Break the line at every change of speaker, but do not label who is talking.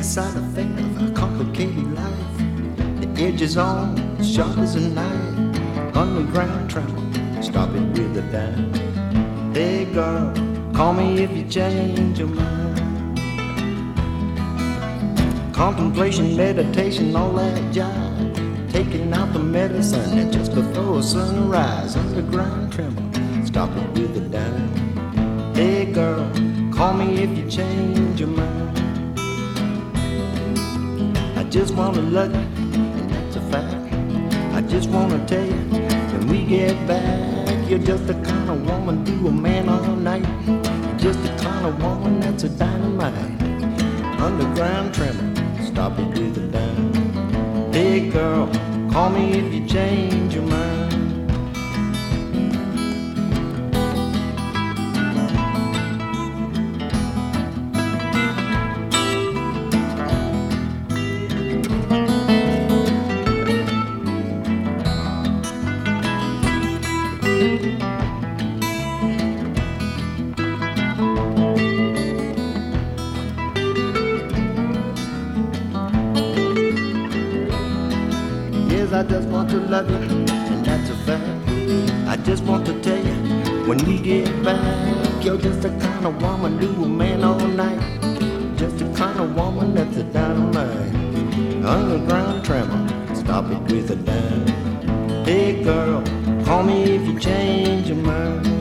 side effect of a complicated life. The edge is on, sharp as a knife. Underground tremble, stop it with a dime. Hey girl, call me if you change your mind. Contemplation, meditation, all that jive. Taking out the medicine and just before sunrise. Underground tremble, stop it with a dime. Hey girl, call me if you change your mind. I just wanna love you, and that's a fact. I just wanna tell you, when we get back, you're just the kind of woman do a man all night. You're just the kind of woman that's a dynamite. Underground tremble, stop it with a dime. Hey girl, call me if you change your mind. I just want to love you, and that's a fact. I just want to tell you, when we get back, you're just the kind of woman do a man all night. Just the kind of woman that's a dynamite. Underground tremble, stop it with a dime. Hey girl, call me if you change your mind.